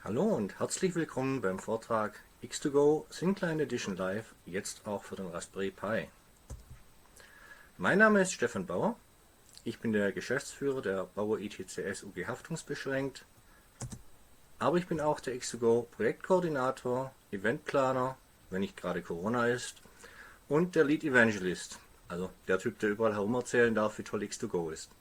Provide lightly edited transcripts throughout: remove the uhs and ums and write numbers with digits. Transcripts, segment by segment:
Hallo und herzlich willkommen beim Vortrag X2Go ThinCline Edition Live, jetzt auch für den Raspberry Pi. Mein Name ist Stefan Bauer, ich bin der Geschäftsführer der Bauer ITCS UG Haftungsbeschränkt, aber ich bin auch der X2Go Projektkoordinator, Eventplaner, wenn nicht gerade Corona ist, und der Lead Evangelist, also der Typ, der überall herum erzählen darf, wie toll X2Go ist.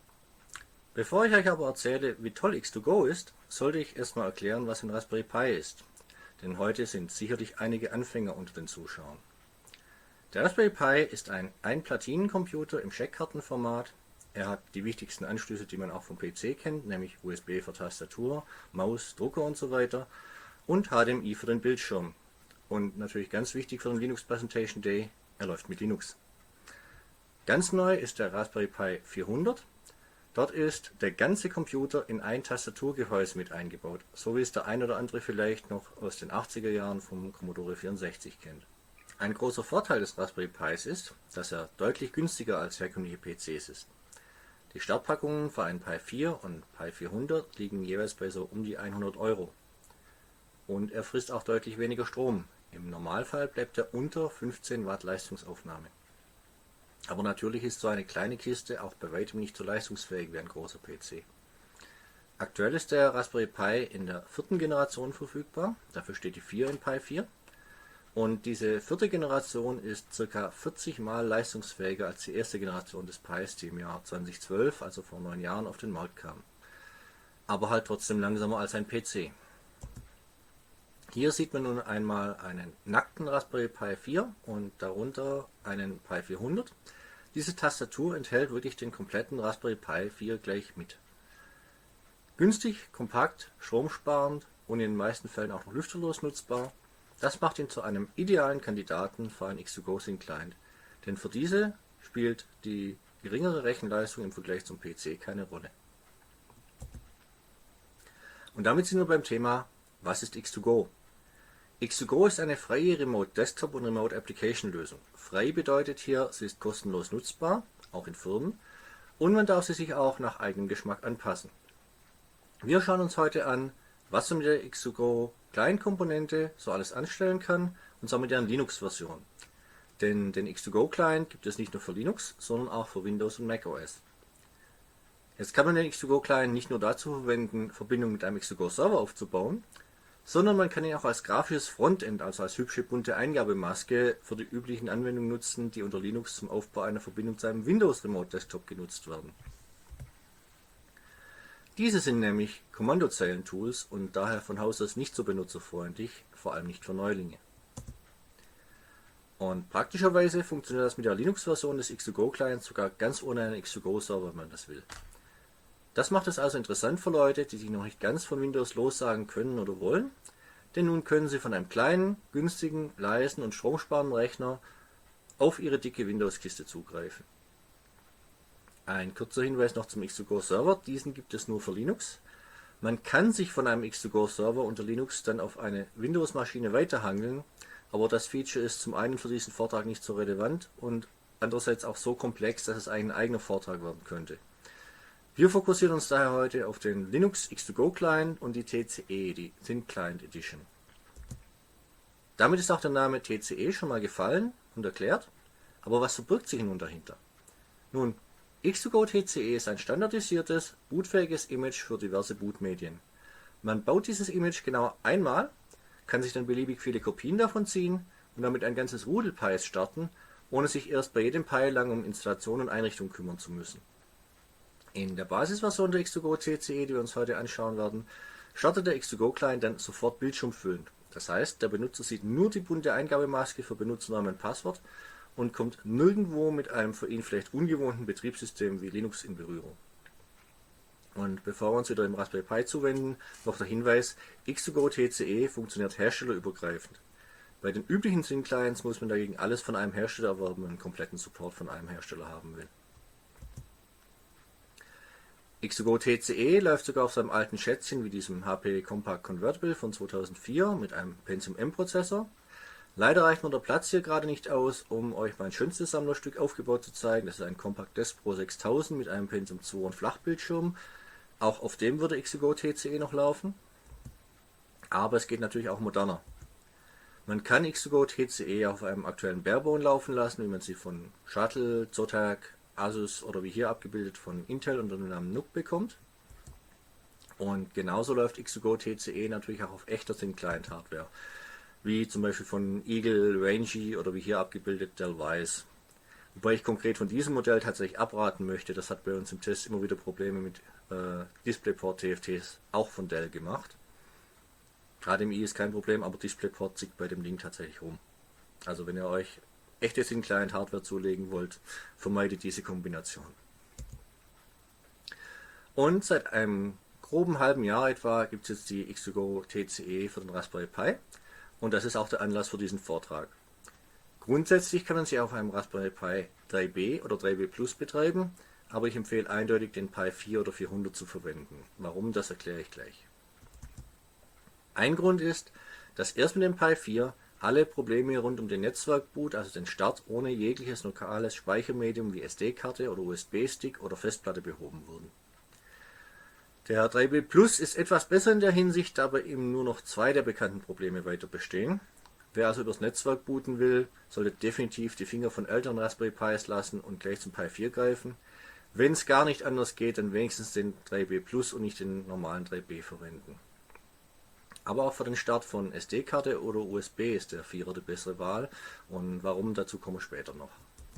Bevor ich euch aber erzähle, wie toll X2Go ist, sollte ich erstmal erklären, was ein Raspberry Pi ist. Denn heute sind sicherlich einige Anfänger unter den Zuschauern. Der Raspberry Pi ist ein Ein-Platinen-Computer im Scheckkartenformat. Er hat die wichtigsten Anschlüsse, die man auch vom PC kennt, nämlich USB für Tastatur, Maus, Drucker und so weiter und HDMI für den Bildschirm. Und natürlich ganz wichtig für den Linux Presentation Day, er läuft mit Linux. Ganz neu ist der Raspberry Pi 400. Dort ist der ganze Computer in ein Tastaturgehäuse mit eingebaut, so wie es der ein oder andere vielleicht noch aus den 80er Jahren vom Commodore 64 kennt. Ein großer Vorteil des Raspberry Pis ist, dass er deutlich günstiger als herkömmliche PCs ist. Die Startpackungen für einen Pi 4 und Pi 400 liegen jeweils bei so um die 100 Euro. Und er frisst auch deutlich weniger Strom. Im Normalfall bleibt er unter 15 Watt Leistungsaufnahme. Aber natürlich ist so eine kleine Kiste auch bei weitem nicht so leistungsfähig wie ein großer PC. Aktuell ist der Raspberry Pi in der 4. Generation verfügbar, dafür steht die 4 in Pi 4. Und diese 4. Generation ist ca. 40 Mal leistungsfähiger als die erste Generation des Pis, die im Jahr 2012, also vor 9 Jahren, auf den Markt kam. Aber halt trotzdem langsamer als ein PC. Hier sieht man nun einmal einen nackten Raspberry Pi 4 und darunter einen Pi 400. Diese Tastatur enthält wirklich den kompletten Raspberry Pi 4 gleich mit. Günstig, kompakt, stromsparend und in den meisten Fällen auch noch lüfterlos nutzbar. Das macht ihn zu einem idealen Kandidaten für ein X2Go Thin Client, denn für diese spielt die geringere Rechenleistung im Vergleich zum PC keine Rolle. Und damit sind wir beim Thema, was ist X2Go? X2Go ist eine freie Remote Desktop und Remote Application Lösung. Frei bedeutet hier, sie ist kostenlos nutzbar, auch in Firmen, und man darf sie sich auch nach eigenem Geschmack anpassen. Wir schauen uns heute an, was man mit der X2Go Client-Komponente so alles anstellen kann, und zwar mit deren Linux-Version. Denn den X2Go Client gibt es nicht nur für Linux, sondern auch für Windows und macOS. Jetzt kann man den X2Go Client nicht nur dazu verwenden, Verbindungen mit einem X2Go Server aufzubauen, sondern man kann ihn auch als grafisches Frontend, also als hübsche bunte Eingabemaske für die üblichen Anwendungen nutzen, die unter Linux zum Aufbau einer Verbindung zu einem Windows Remote Desktop genutzt werden. Diese sind nämlich Kommandozeilen-Tools und daher von Haus aus nicht so benutzerfreundlich, vor allem nicht für Neulinge. Und praktischerweise funktioniert das mit der Linux-Version des X2Go Clients sogar ganz ohne einen X2Go Server, wenn man das will. Das macht es also interessant für Leute, die sich noch nicht ganz von Windows lossagen können oder wollen, denn nun können sie von einem kleinen, günstigen, leisen und stromsparenden Rechner auf ihre dicke Windows-Kiste zugreifen. Ein kurzer Hinweis noch zum X2Go Server, diesen gibt es nur für Linux. Man kann sich von einem X2Go Server unter Linux dann auf eine Windows-Maschine weiterhangeln, aber das Feature ist zum einen für diesen Vortrag nicht so relevant und andererseits auch so komplex, dass es ein eigener Vortrag werden könnte. Wir fokussieren uns daher heute auf den Linux X2Go Client und die TCE, die Thin Client Edition. Damit ist auch der Name TCE schon mal gefallen und erklärt, aber was verbirgt sich nun dahinter? Nun, X2Go TCE ist ein standardisiertes, bootfähiges Image für diverse Bootmedien. Man baut dieses Image genau einmal, kann sich dann beliebig viele Kopien davon ziehen und damit ein ganzes Rudel Pis starten, ohne sich erst bei jedem Pi lang um Installation und Einrichtung kümmern zu müssen. In der Basisversion der X2Go TCE, die wir uns heute anschauen werden, startet der X2Go Client dann sofort bildschirmfüllend. Das heißt, der Benutzer sieht nur die bunte Eingabemaske für Benutzernamen und Passwort und kommt nirgendwo mit einem für ihn vielleicht ungewohnten Betriebssystem wie Linux in Berührung. Und bevor wir uns wieder dem Raspberry Pi zuwenden, noch der Hinweis, X2Go TCE funktioniert herstellerübergreifend. Bei den üblichen Thin Clients muss man dagegen alles von einem Hersteller erwerben, wenn man einen kompletten Support von einem Hersteller haben will. X2Go TCE läuft sogar auf seinem alten Schätzchen wie diesem HP Compact Convertible von 2004 mit einem Pentium M Prozessor. Leider reicht nur der Platz hier gerade nicht aus, um euch mein schönstes Sammlerstück aufgebaut zu zeigen. Das ist ein Compact Desk Pro 6000 mit einem Pentium 2 und Flachbildschirm. Auch auf dem würde X2Go TCE noch laufen. aber es geht natürlich auch moderner. Man kann X2Go TCE auf einem aktuellen Barebone laufen lassen, wie man sie von Shuttle, Zotac, Asus oder wie hier abgebildet von Intel unter dem Namen NUC bekommt. Und genauso läuft X2Go TCE natürlich auch auf echter Thin-Client-Hardware, wie zum Beispiel von Eagle, Rangy oder wie hier abgebildet Dell Wyse. Wobei ich konkret von diesem Modell tatsächlich abraten möchte, das hat bei uns im Test immer wieder Probleme mit DisplayPort-TFTs auch von Dell gemacht. HDMI ist kein Problem, aber DisplayPort zieht bei dem Ding tatsächlich rum. Also wenn ihr euch echte Thin-Client-Hardware zulegen wollt, vermeidet diese Kombination. Und seit einem groben halben Jahr etwa gibt es jetzt die X2Go TCE für den Raspberry Pi und das ist auch der Anlass für diesen Vortrag. Grundsätzlich kann man sie auf einem Raspberry Pi 3B oder 3B Plus betreiben, aber ich empfehle eindeutig den Pi 4 oder 400 zu verwenden. Warum, das erkläre ich gleich. Ein Grund ist, dass erst mit dem Pi 4 alle Probleme rund um den Netzwerkboot, also den Start ohne jegliches lokales Speichermedium wie SD-Karte oder USB-Stick oder Festplatte behoben wurden. Der 3B Plus ist etwas besser in der Hinsicht, da bei ihm nur noch zwei der bekannten Probleme weiter bestehen. Wer also übers Netzwerk booten will, sollte definitiv die Finger von älteren Raspberry Pis lassen und gleich zum Pi 4 greifen. Wenn es gar nicht anders geht, dann wenigstens den 3B Plus und nicht den normalen 3B verwenden. Aber auch für den Start von SD-Karte oder USB ist der 4er die bessere Wahl und warum, dazu kommen wir später noch.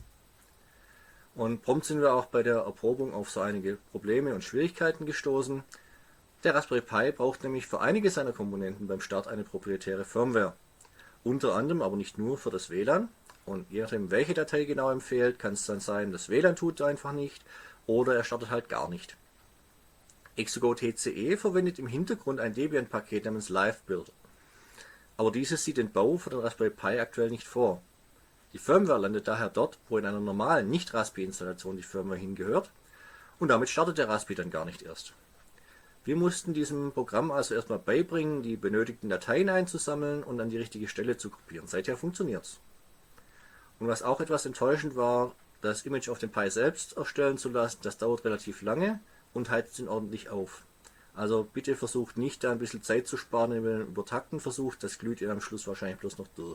Und prompt sind wir auch bei der Erprobung auf so einige Probleme und Schwierigkeiten gestoßen. Der Raspberry Pi braucht nämlich für einige seiner Komponenten beim Start eine proprietäre Firmware. Unter anderem, aber nicht nur, für das WLAN. Und je nachdem, welche Datei genau empfiehlt, kann es dann sein, das WLAN tut einfach nicht oder er startet halt gar nicht. X2Go TCE verwendet im Hintergrund ein Debian-Paket namens LiveBuilder. Aber dieses sieht den Bau für den Raspberry Pi aktuell nicht vor. Die Firmware landet daher dort, wo in einer normalen Nicht-Raspi-Installation die Firmware hingehört und damit startet der Raspi dann gar nicht erst. Wir mussten diesem Programm also erstmal beibringen, die benötigten Dateien einzusammeln und an die richtige Stelle zu kopieren. Seither funktioniert's. Und was auch etwas enttäuschend war, das Image auf dem Pi selbst erstellen zu lassen, das dauert relativ lange und heizt ihn ordentlich auf. Also bitte versucht nicht, da ein bisschen Zeit zu sparen, wenn ihr einen Übertakten versucht, das glüht ihr am Schluss wahrscheinlich bloß noch durch.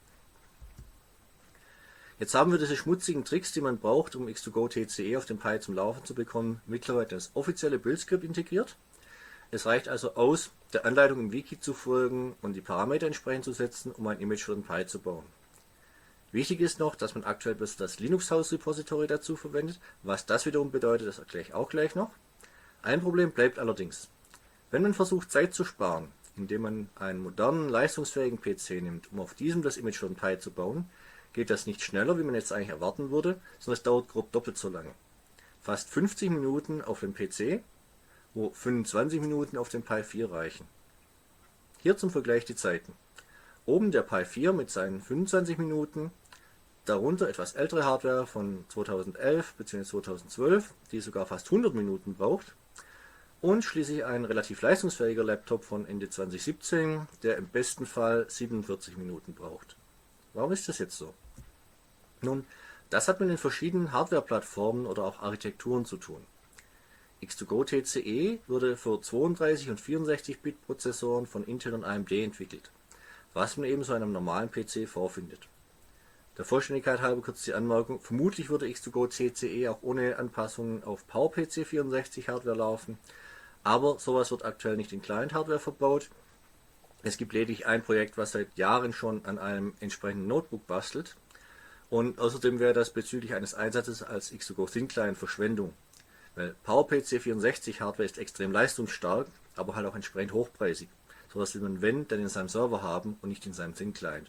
Jetzt haben wir diese schmutzigen Tricks, die man braucht, um X2Go TCE auf dem Pi zum Laufen zu bekommen, mittlerweile das offizielle Build-Skript integriert. Es reicht also aus, der Anleitung im Wiki zu folgen und die Parameter entsprechend zu setzen, um ein Image für den Pi zu bauen. Wichtig ist noch, dass man aktuell bis das Linux-House-Repository dazu verwendet. Was das wiederum bedeutet, das erkläre ich auch gleich noch. Ein Problem bleibt allerdings. Wenn man versucht, Zeit zu sparen, indem man einen modernen, leistungsfähigen PC nimmt, um auf diesem das Image für den Pi zu bauen, geht das nicht schneller, wie man jetzt eigentlich erwarten würde, sondern es dauert grob doppelt so lange. Fast 50 Minuten auf dem PC, wo 25 Minuten auf dem Pi 4 reichen. Hier zum Vergleich die Zeiten. Oben der Pi 4 mit seinen 25 Minuten, darunter etwas ältere Hardware von 2011 bzw. 2012, die sogar fast 100 Minuten braucht, und schließlich ein relativ leistungsfähiger Laptop von Ende 2017, der im besten Fall 47 Minuten braucht. Warum ist das jetzt so? Nun, das hat mit den verschiedenen Hardware-Plattformen oder auch Architekturen zu tun. X2Go TCE wurde für 32 und 64-Bit Prozessoren von Intel und AMD entwickelt, was man ebenso einem normalen PC vorfindet. Der Vollständigkeit halber kurz die Anmerkung, vermutlich würde X2Go TCE auch ohne Anpassungen auf PowerPC 64 Hardware laufen, aber sowas wird aktuell nicht in Client-Hardware verbaut. Es gibt lediglich ein Projekt, was seit Jahren schon an einem entsprechenden Notebook bastelt, und außerdem wäre das bezüglich eines Einsatzes als X2Go Thin Client Verschwendung, weil PowerPC 64 Hardware ist extrem leistungsstark, aber halt auch entsprechend hochpreisig, sodass will man wenn, dann in seinem Server haben und nicht in seinem Thin Client.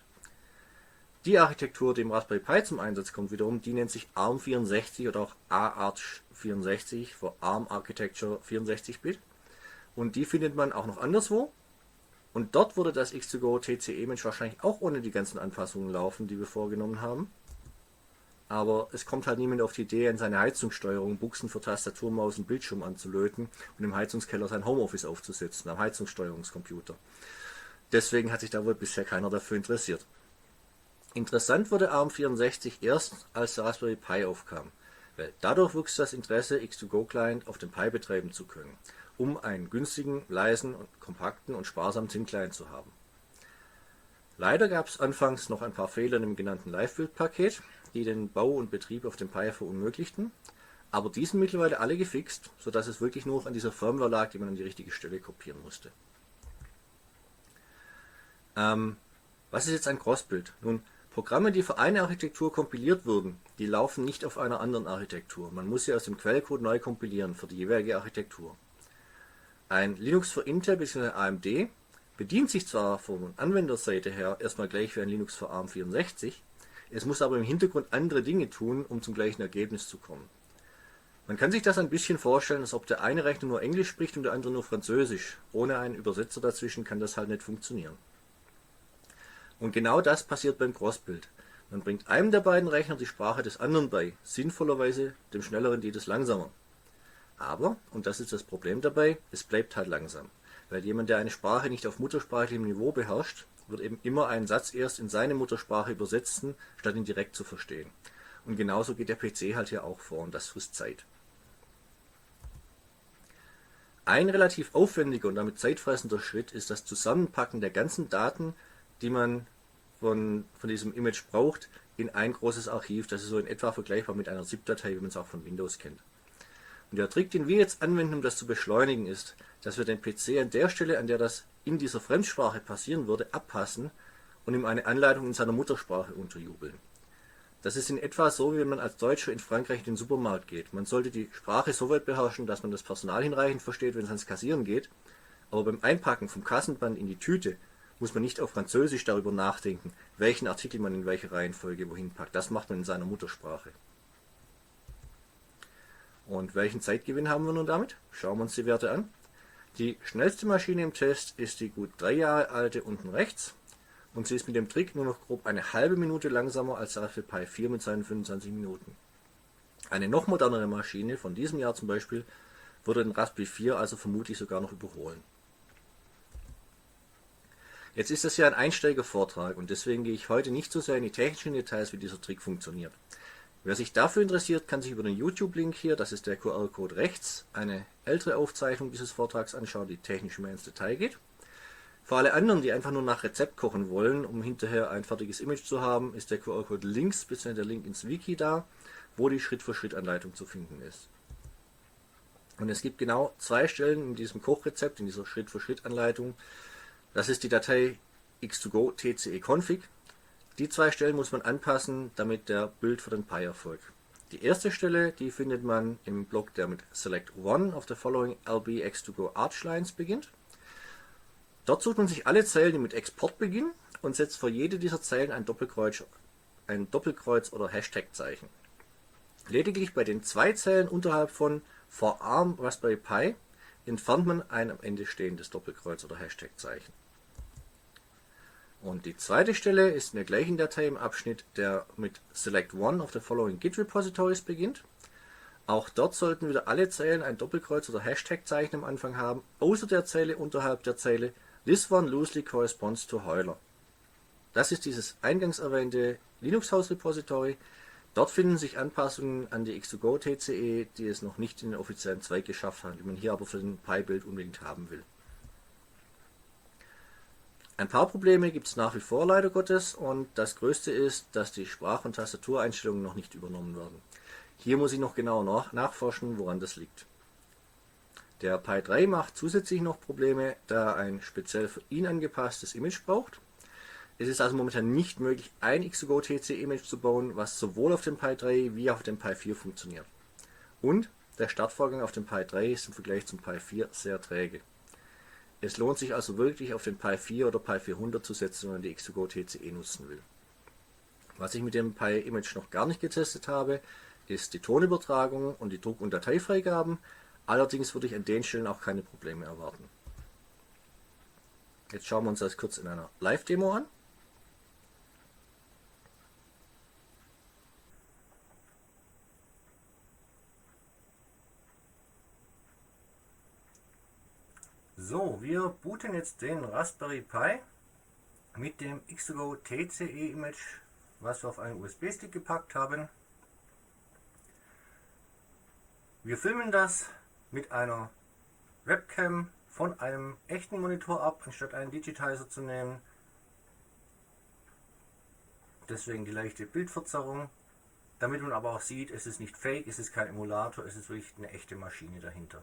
Die Architektur, die im Raspberry Pi zum Einsatz kommt wiederum, die nennt sich ARM64 oder auch AArch64 für ARM Architecture 64-Bit. Und die findet man auch noch anderswo. Und dort würde das X2Go TCE-Mensch wahrscheinlich auch ohne die ganzen Anpassungen laufen, die wir vorgenommen haben. Aber es kommt halt niemand auf die Idee, an seine Heizungssteuerung Buchsen für Tastatur, Maus und Bildschirm anzulöten und im Heizungskeller sein Homeoffice aufzusetzen, am Heizungssteuerungscomputer. Deswegen hat sich da wohl bisher keiner dafür interessiert. Interessant wurde ARM64 erst, als der Raspberry Pi aufkam. weil dadurch wuchs das Interesse, X2Go-Client auf dem Pi betreiben zu können, um einen günstigen, leisen, kompakten und sparsamen Thin-Client zu haben. Leider gab es anfangs noch ein paar Fehler im genannten Live-Build-Paket, die den Bau und Betrieb auf dem Pi verunmöglichten, aber die sind mittlerweile alle gefixt, sodass es wirklich nur noch an dieser Firmware lag, die man an die richtige Stelle kopieren musste. Was ist jetzt ein Crossbuild? Nun, Programme, die für eine Architektur kompiliert wurden, die laufen nicht auf einer anderen Architektur. Man muss sie aus dem Quellcode neu kompilieren für die jeweilige Architektur. Ein Linux für Intel bzw. AMD bedient sich zwar von Anwenderseite her erstmal gleich wie ein Linux für ARM64, es muss aber im Hintergrund andere Dinge tun, um zum gleichen Ergebnis zu kommen. Man kann sich das ein bisschen vorstellen, als ob der eine Rechner nur Englisch spricht und der andere nur Französisch. Ohne einen Übersetzer dazwischen kann das halt nicht funktionieren. Und genau das passiert beim Crossbuild. Man bringt einem der beiden Rechner die Sprache des anderen bei, sinnvollerweise dem schnelleren die des langsamer. Aber, und das ist das Problem dabei, es bleibt halt langsam. Weil jemand, der eine Sprache nicht auf muttersprachlichem Niveau beherrscht, wird eben immer einen Satz erst in seine Muttersprache übersetzen, statt ihn direkt zu verstehen. Und genauso geht der PC halt hier auch vor und das frisst Zeit. Ein relativ aufwendiger und damit zeitfressender Schritt ist das Zusammenpacken der ganzen Daten, die man von diesem Image braucht, in ein großes Archiv. Das ist so in etwa vergleichbar mit einer ZIP-Datei, wie man es auch von Windows kennt. Und der Trick, den wir jetzt anwenden, um das zu beschleunigen, ist, dass wir den PC an der Stelle, an der das in dieser Fremdsprache passieren würde, abpassen und ihm eine Anleitung in seiner Muttersprache unterjubeln. Das ist in etwa so, wie wenn man als Deutscher in Frankreich in den Supermarkt geht. Man sollte die Sprache so weit beherrschen, dass man das Personal hinreichend versteht, wenn es ans Kassieren geht, aber beim Einpacken vom Kassenband in die Tüte muss man nicht auf Französisch darüber nachdenken, welchen Artikel man in welche Reihenfolge wohin packt. Das macht man in seiner Muttersprache. Und welchen Zeitgewinn haben wir nun damit? Schauen wir uns die Werte an. Die schnellste Maschine im Test ist die gut 3 Jahre alte unten rechts und sie ist mit dem Trick nur noch grob eine halbe Minute langsamer als der Raspberry Pi 4 mit seinen 25 Minuten. Eine noch modernere Maschine von diesem Jahr zum Beispiel würde den Raspberry 4 also vermutlich sogar noch überholen. Jetzt ist das ja ein Einsteigervortrag und deswegen gehe ich heute nicht so sehr in die technischen Details, wie dieser Trick funktioniert. Wer sich dafür interessiert, kann sich über den YouTube-Link hier, das ist der QR-Code rechts, eine ältere Aufzeichnung dieses Vortrags anschauen, die technisch mehr ins Detail geht. Für alle anderen, die einfach nur nach Rezept kochen wollen, um hinterher ein fertiges Image zu haben, ist der QR-Code links bzw. der Link ins Wiki da, wo die Schritt-für-Schritt-Anleitung zu finden ist. Und es gibt genau 2 Stellen in diesem Kochrezept, in dieser Schritt-für-Schritt-Anleitung. Das ist die Datei x2go tce-config. Die 2 Stellen muss man anpassen, damit der Build für den Pi erfolgt. Die erste Stelle, die findet man im Block, der mit Select One of the following LB x2go Archlines beginnt. Dort sucht man sich alle Zeilen, die mit Export beginnen und setzt für jede dieser Zeilen ein Doppelkreuz oder Hashtag-Zeichen. Lediglich bei den 2 Zeilen unterhalb von For ARM Raspberry Pi entfernt man ein am Ende stehendes Doppelkreuz oder Hashtag-Zeichen. Und die zweite Stelle ist in der gleichen Datei im Abschnitt, der mit Select One of the following Git Repositories beginnt. Auch dort sollten wieder alle Zeilen ein Doppelkreuz oder Hashtag-Zeichen am Anfang haben, außer der Zeile unterhalb der Zeile This one loosely corresponds to Euler. Das ist dieses eingangs erwähnte Linux-Haus-Repository. Dort finden sich Anpassungen an die X2Go TCE, die es noch nicht in den offiziellen Zweig geschafft hat, die man hier aber für den Pi-Build unbedingt haben will. Ein paar Probleme gibt es nach wie vor leider Gottes und das größte ist, dass die Sprach- und Tastatureinstellungen noch nicht übernommen werden. Hier muss ich noch genauer nachforschen, woran das liegt. Der Pi 3 macht zusätzlich noch Probleme, da er ein speziell für ihn angepasstes Image braucht. Es ist also momentan nicht möglich, ein X2Go TC Image zu bauen, was sowohl auf dem Pi 3 wie auch auf dem Pi 4 funktioniert. Und der Startvorgang auf dem Pi 3 ist im Vergleich zum Pi 4 sehr träge. Es lohnt sich also wirklich auf den Pi 4 oder Pi 400 zu setzen, wenn man die X2Go TCE nutzen will. Was ich mit dem Pi Image noch gar nicht getestet habe, ist die Tonübertragung und die Druck- und Dateifreigaben. Allerdings würde ich an den Stellen auch keine Probleme erwarten. Jetzt schauen wir uns das kurz in einer Live-Demo an. So, wir booten jetzt den Raspberry Pi mit dem X2Go TCE Image, was wir auf einen USB-Stick gepackt haben. Wir filmen das mit einer Webcam von einem echten Monitor ab, anstatt einen Digitizer zu nehmen. Deswegen die leichte Bildverzerrung. Damit man aber auch sieht, es ist nicht fake, es ist kein Emulator, es ist wirklich eine echte Maschine dahinter.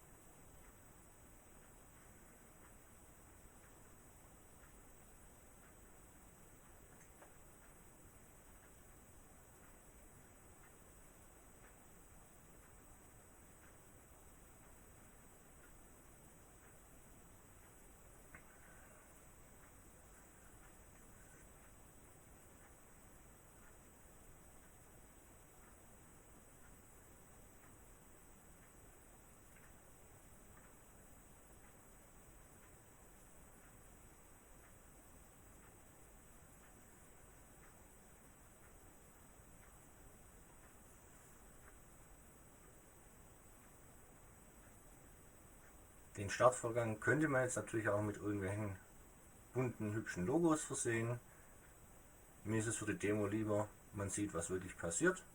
Den Startvorgang könnte man jetzt natürlich auch mit irgendwelchen bunten, hübschen Logos versehen. Mir ist es für die Demo lieber, man sieht, was wirklich passiert.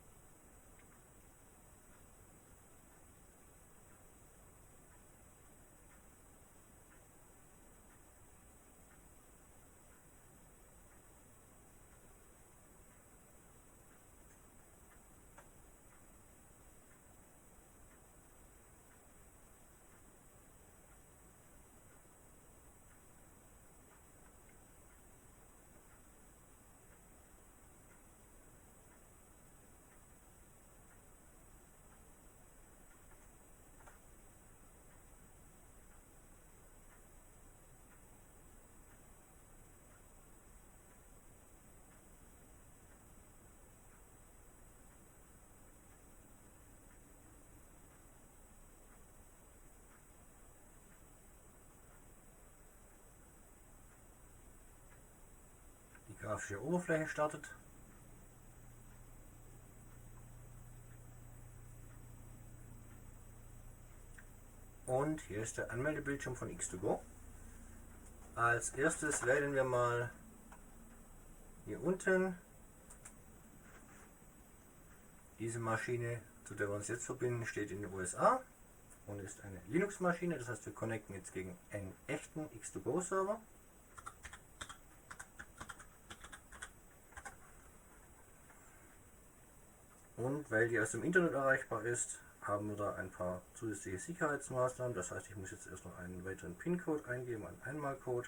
Die grafische Oberfläche startet. Und hier ist der Anmeldebildschirm von X2Go. Als erstes wählen wir mal hier unten diese Maschine, zu der wir uns jetzt verbinden, steht in den USA und ist eine Linux-Maschine. Das heißt, wir connecten jetzt gegen einen echten X2Go-Server. Und weil die aus dem Internet erreichbar ist, haben wir da ein paar zusätzliche Sicherheitsmaßnahmen. Das heißt, ich muss jetzt erst noch einen weiteren PIN-Code eingeben, einen Einmalcode.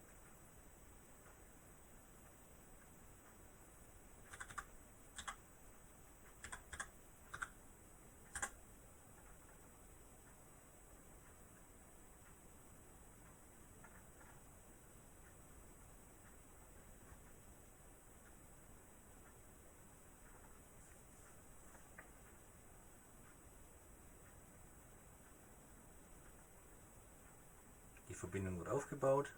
Die Verbindung wird aufgebaut.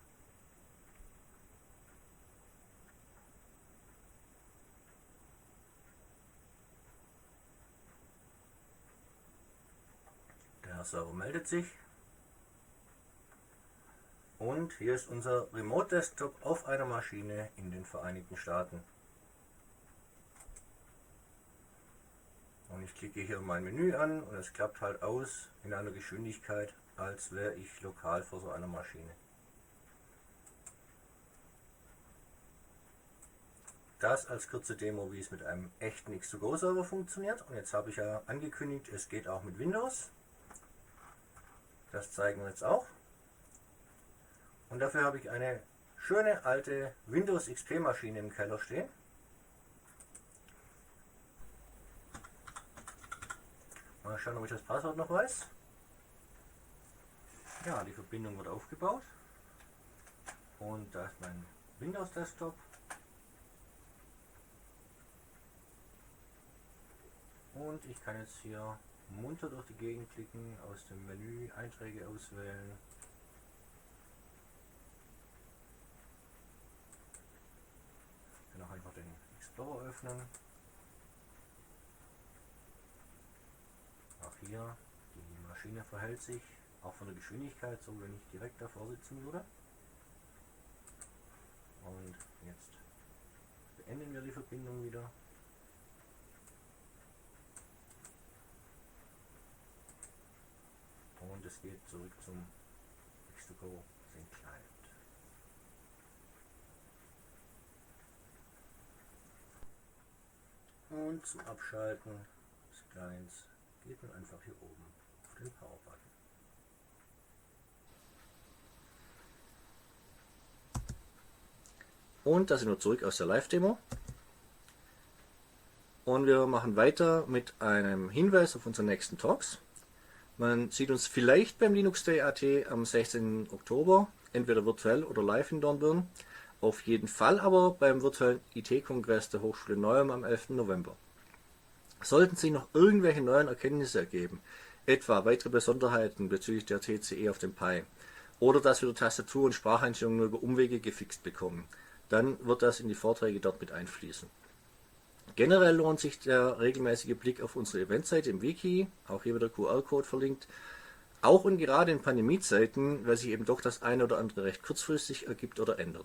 Der Server meldet sich. Und hier ist unser Remote Desktop auf einer Maschine in den Vereinigten Staaten. Und ich klicke hier mein Menü an und es klappt halt aus in einer Geschwindigkeit, als wäre ich lokal vor so einer Maschine. Das als kurze Demo, wie es mit einem echten X2Go-Server funktioniert. Und jetzt habe ich ja angekündigt, es geht auch mit Windows. Das zeigen wir jetzt auch. Und dafür habe ich eine schöne alte Windows XP Maschine im Keller stehen. Mal schauen, ob ich das Passwort noch weiß. Ja, die Verbindung wird aufgebaut. Und da ist mein Windows Desktop. Und ich kann jetzt hier munter durch die Gegend klicken, aus dem Menü Einträge auswählen. Ich kann auch einfach den Explorer öffnen. Auch hier, die Maschine verhält sich auch von der Geschwindigkeit so, wenn ich direkt davor sitzen würde. Und jetzt beenden wir die Verbindung wieder. es geht zurück zum X2Go Sync Client. Und zum Abschalten des Clients geht man einfach hier oben auf den Power-Button. Und da sind wir zurück aus der Live-Demo. Und wir machen weiter mit einem Hinweis auf unsere nächsten Talks. Man sieht uns vielleicht beim Linux Day AT am 16. Oktober, entweder virtuell oder live in Dornbirn. Auf jeden Fall aber beim virtuellen IT-Kongress der Hochschule Neuem am 11. November. Sollten sich noch irgendwelche neuen Erkenntnisse ergeben, etwa weitere Besonderheiten bezüglich der TCE auf dem Pi, oder dass wir die Tastatur- und Spracheinstellungen nur über Umwege gefixt bekommen, dann wird das in die Vorträge dort mit einfließen. Generell lohnt sich der regelmäßige Blick auf unsere Eventseite im Wiki, auch hier wieder QR-Code verlinkt, auch und gerade in Pandemiezeiten, weil sich eben doch das eine oder andere recht kurzfristig ergibt oder ändert.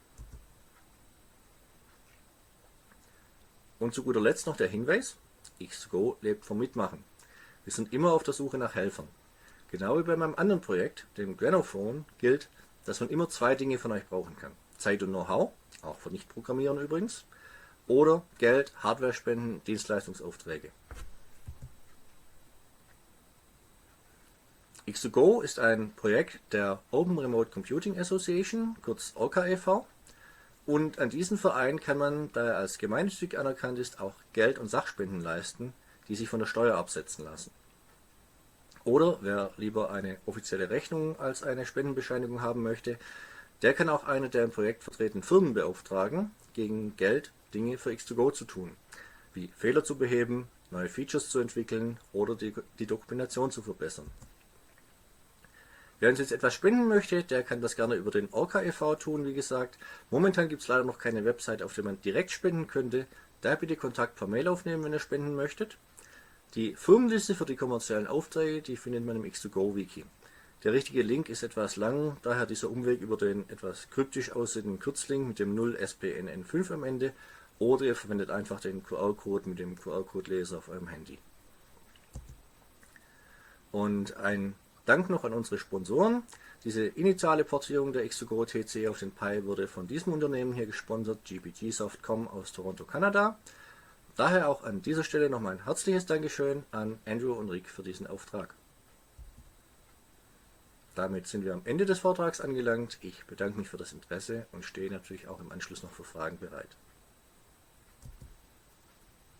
Und zu guter Letzt noch der Hinweis, X2Go lebt vom Mitmachen. Wir sind immer auf der Suche nach Helfern. Genau wie bei meinem anderen Projekt, dem Granophone, gilt, dass man immer zwei Dinge von euch brauchen kann. Zeit und Know-how, auch für Nicht-Programmierern übrigens, oder Geld, Hardware-Spenden, Dienstleistungsaufträge. X2Go ist ein Projekt der Open Remote Computing Association, kurz ORCA e.V. Und an diesen Verein kann man, da er als gemeinnützig anerkannt ist, auch Geld- und Sachspenden leisten, die sich von der Steuer absetzen lassen. Oder wer lieber eine offizielle Rechnung als eine Spendenbescheinigung haben möchte, der kann auch eine der im Projekt vertretenen Firmen beauftragen, gegen Geld Dinge für X2Go zu tun, wie Fehler zu beheben, neue Features zu entwickeln oder die Dokumentation zu verbessern. Wer uns jetzt etwas spenden möchte, der kann das gerne über den ORCA e.V. tun, wie gesagt. Momentan gibt es leider noch keine Website, auf der man direkt spenden könnte. Daher bitte Kontakt per Mail aufnehmen, wenn ihr spenden möchtet. Die Firmenliste für die kommerziellen Aufträge, die findet man im X2Go-Wiki. Der richtige Link ist etwas lang, daher dieser Umweg über den etwas kryptisch aussehenden Kurzlink mit dem 0 SPNN5 am Ende, oder ihr verwendet einfach den QR-Code mit dem QR-Code-Leser auf eurem Handy. Und ein Dank noch an unsere Sponsoren. Diese initiale Portierung der X2Go TC auf den Pi wurde von diesem Unternehmen hier gesponsert, GPGsoft.com aus Toronto, Kanada. Daher auch an dieser Stelle nochmal ein herzliches Dankeschön an Andrew und Rick für diesen Auftrag. Damit sind wir am Ende des Vortrags angelangt. Ich bedanke mich für das Interesse und stehe natürlich auch im Anschluss noch für Fragen bereit.